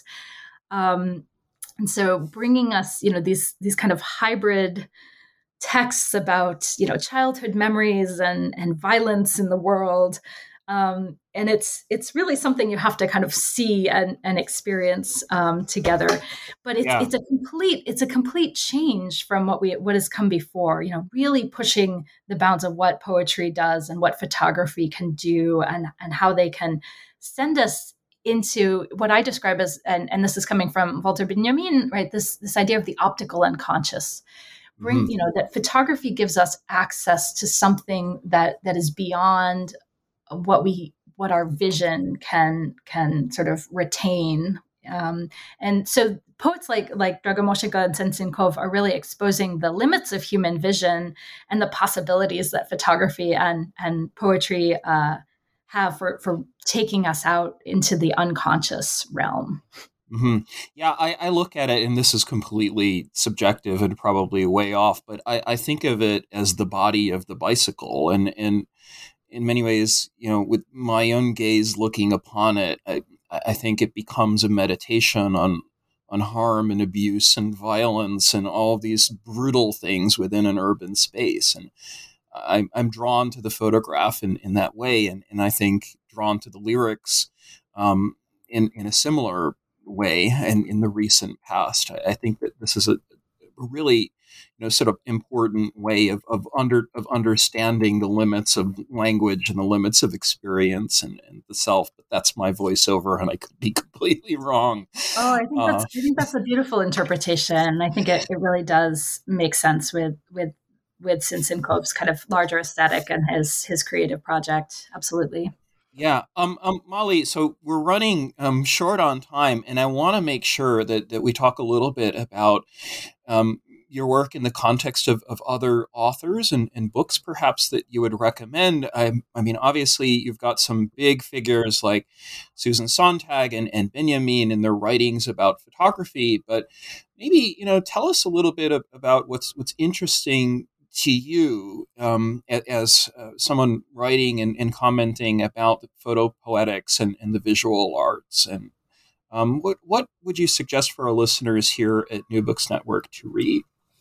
Um, and so bringing us, you know, these, these kind of hybrid texts about, you know, childhood memories and and violence in the world, um, and it's it's really something you have to kind of see and, and experience um, together. But it's Yeah. it's a complete it's a complete change from what we what has come before. You know, really pushing the bounds of what poetry does and what photography can do, and and how they can send us into what I describe as, and, and this is coming from Walter Benjamin, right? This this idea of the optical unconscious. Bring, Hmm. you know, that photography gives us access to something that that is beyond what we what our vision can can sort of retain. Um, and so poets like like Dragomoshika and Sinsenkov are really exposing the limits of human vision and the possibilities that photography and and poetry uh, have for for taking us out into the unconscious realm. Hmm. Yeah, I, I look at it, and this is completely subjective and probably way off, but I, I think of it as the body of the bicycle. And, and in many ways, you know, with my own gaze looking upon it, I, I think it becomes a meditation on on harm and abuse and violence and all these brutal things within an urban space. And I'm, I'm drawn to the photograph in, in that way, and, and I think drawn to the lyrics um, in, in a similar way. And in the recent past, I, I think that this is a, a really, you know, sort of important way of, of under of understanding the limits of language and the limits of experience and, and the self. But that's my voiceover, and I could be completely wrong. Oh, I think that's Uh, I think that's a beautiful interpretation. I think it, it really does make sense with with with Sinsenkov's kind of larger aesthetic and his his creative project. Absolutely. Yeah, um, um, Molly. So we're running um, short on time, and I want to make sure that that we talk a little bit about um, your work in the context of, of other authors and, and books, perhaps that you would recommend. I, I mean, obviously, you've got some big figures like Susan Sontag and, and Benjamin in their writings about photography, but maybe, you know, tell us a little bit of, about what's what's interesting to you um, as uh, someone writing and, and commenting about the photo poetics and, and the visual arts. And um, what what would you suggest for our listeners here at New Books Network to read?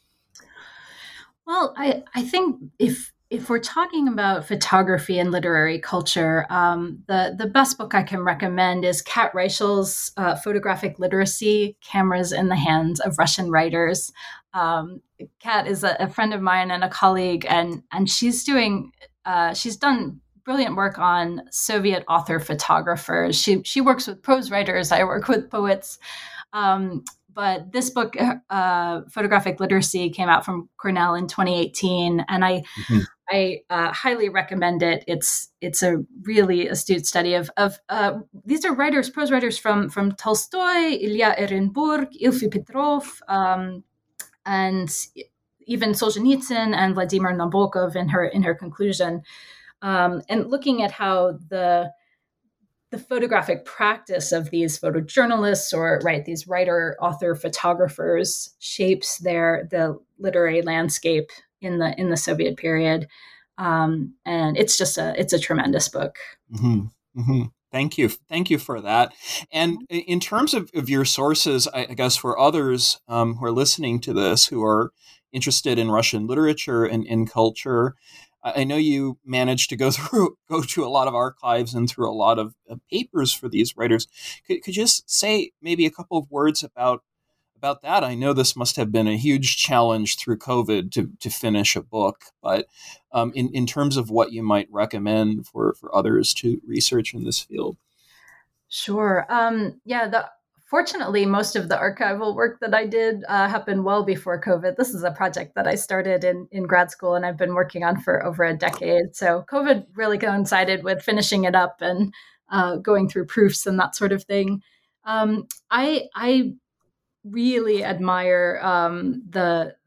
Well, I I think if if we're talking about photography and literary culture, um, the the best book I can recommend is Kat Reichel's uh, Photographic Literacy: Cameras in the Hands of Russian Writers. Um, Kat is a, a friend of mine and a colleague, and and she's doing uh, she's done brilliant work on Soviet author photographers. She she works with prose writers. I work with poets. Um, but this book, uh, Photographic Literacy, came out from Cornell in twenty eighteen, and I mm-hmm. I uh, highly recommend it. It's it's a really astute study of of uh, these are writers, prose writers from from Tolstoy, Ilya Ehrenburg, Ilfi Petrov, um, and even Solzhenitsyn and Vladimir Nabokov in her in her conclusion, um, and looking at how the the photographic practice of these photojournalists or right these writer, author, photographers shapes their the literary landscape in the in the Soviet period, um, and it's just a it's a tremendous book. Mm-hmm. Mm-hmm. Thank you, thank you for that. And in terms of, of your sources, I, I guess for others um, who are listening to this who are interested in Russian literature and in culture, I know you managed to go through go to a lot of archives and through a lot of uh, papers for these writers. Could, could you just say maybe a couple of words about about that? I know this must have been a huge challenge through COVID to to finish a book, but um, in in terms of what you might recommend for for others to research in this field. Sure. Um, yeah. The Fortunately, most of the archival work that I did uh, happened well before COVID. This is a project that I started in, in grad school and I've been working on for over a decade. So COVID really coincided with finishing it up and uh, going through proofs and that sort of thing. Um, I I really admire um, the,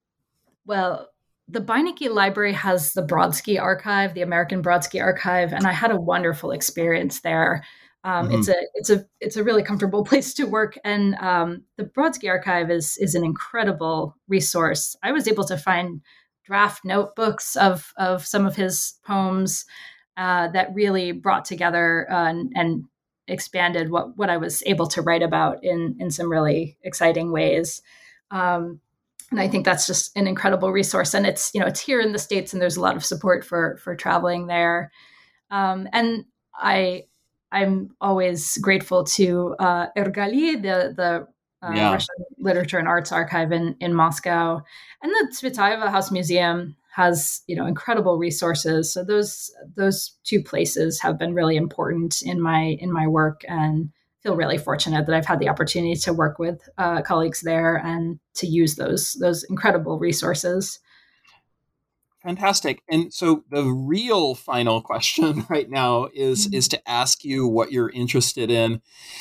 well, the Beinecke Library has the Brodsky Archive, the American Brodsky Archive, and I had a wonderful experience there. Um, mm-hmm. It's a it's a it's a really comfortable place to work, and um, the Brodsky Archive is is an incredible resource. I was able to find draft notebooks of of some of his poems uh, that really brought together uh, and, and expanded what what I was able to write about in in some really exciting ways. Um, and I think that's just an incredible resource. And it's you know it's here in the States, and there's a lot of support for for traveling there. Um, and I. I'm always grateful to uh, Ergali, the the uh, yeah. Russian Literature and Arts Archive in, in Moscow, and the Tsvetaeva House Museum has you know incredible resources. So those those two places have been really important in my in my work, and feel really fortunate that I've had the opportunity to work with uh, colleagues there and to use those those incredible resources. Fantastic. And so the real final question right now is mm-hmm. is to ask you what you're interested in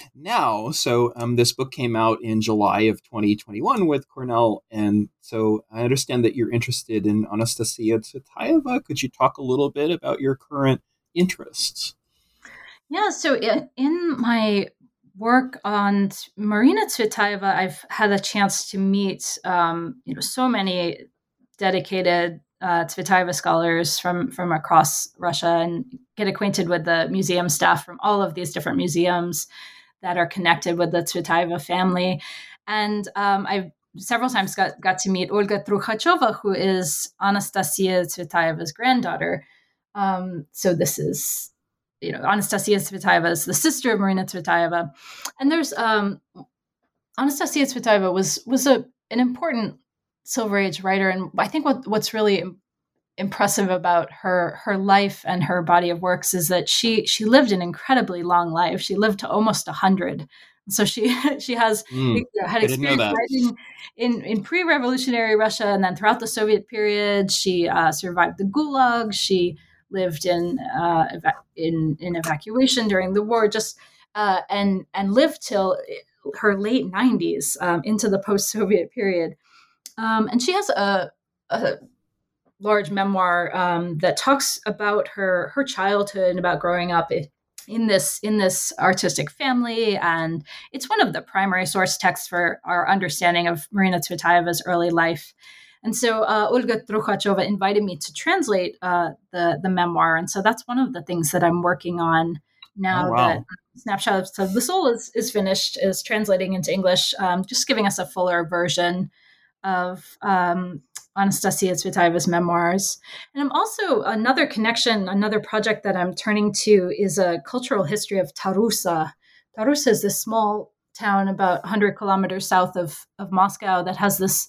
now. So um, this book came out in July of twenty twenty-one with Cornell. And so I understand that you're interested in Anastasia Tsvetaeva. Could you talk a little bit about your current interests? Yeah. So in, in my work on Marina Tsvetaeva, I've had a chance to meet um, you know so many dedicated Uh, Tsvetaeva scholars from from across Russia and get acquainted with the museum staff from all of these different museums that are connected with the Tsvetaeva family. And um, I several times got, got to meet Olga Trukhacheva, who is Anastasia Tsvetaeva's granddaughter. Um, so this is, you know, Anastasia Tsvetaeva is the sister of Marina Tsvetaeva. And there's um, Anastasia Tsvetaeva was was a an important Silver Age writer, and I think what what's really impressive about her her life and her body of works is that she she lived an incredibly long life. She lived to almost a hundred, so she she has mm, had experience writing in in pre-revolutionary Russia, and then throughout the Soviet period, she uh, survived the Gulag. She lived in uh, eva- in in evacuation during the war, just uh, and and lived till her late nineties um, into the post-Soviet period. Um, and she has a, a large memoir um, that talks about her her childhood and about growing up in this in this artistic family, and it's one of the primary source texts for our understanding of Marina Tsvetaeva's early life. And so uh, Olga Trukhacheva invited me to translate uh, the the memoir, and so that's one of the things that I'm working on now. Oh, wow. That Snapshots of the Soul is is finished, is translating into English, um, just giving us a fuller version of um, Anastasia Tsvetaeva's memoirs. And I'm also, another connection, another project that I'm turning to is a cultural history of Tarusa. Tarusa is this small town about one hundred kilometers south of, of Moscow that has this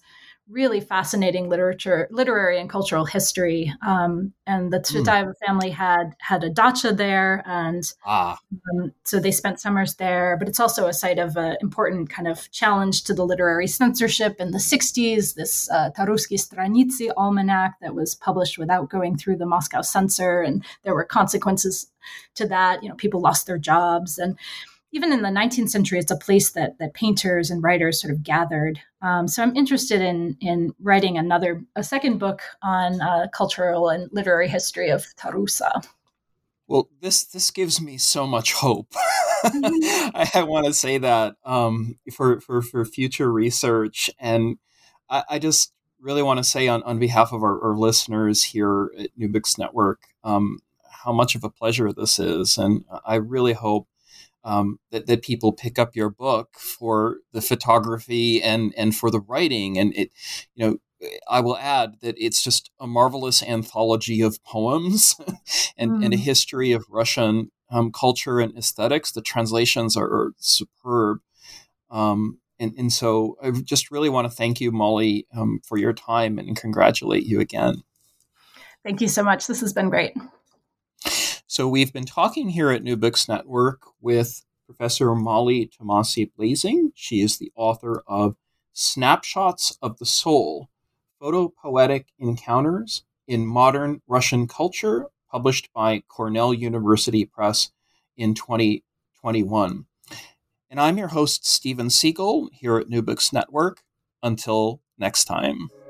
really fascinating literature, literary and cultural history. Um, and the Tsvetaeva mm. family had had a dacha there, and ah. um, so they spent summers there. But it's also a site of an important kind of challenge to the literary censorship in the sixties. This uh, Taruski Stranici almanac that was published without going through the Moscow censor, and there were consequences to that. You know, people lost their jobs, and even in the nineteenth century, it's a place that that painters and writers sort of gathered. Um, so I'm interested in in writing another, a second book on uh, cultural and literary history of Tarusa. Well, this this gives me so much hope. I, I want to say that um, for, for for future research, and I, I just really want to say on, on behalf of our, our listeners here at New Books Network, um, how much of a pleasure this is, and I really hope Um, that, that people pick up your book for the photography and, and for the writing. And it, you know, I will add that it's just a marvelous anthology of poems and, mm. and a history of Russian um, culture and aesthetics. The translations are, are superb. Um, and, and so I just really want to thank you, Molly, um, for your time and congratulate you again. Thank you so much. This has been great. So we've been talking here at New Books Network with Professor Molly Tomasi-Blaesing. She is the author of Snapshots of the Soul, Photopoetic Encounters in Modern Russian Culture, published by Cornell University Press in twenty twenty-one. And I'm your host, Stephen Siegel, here at New Books Network. Until next time.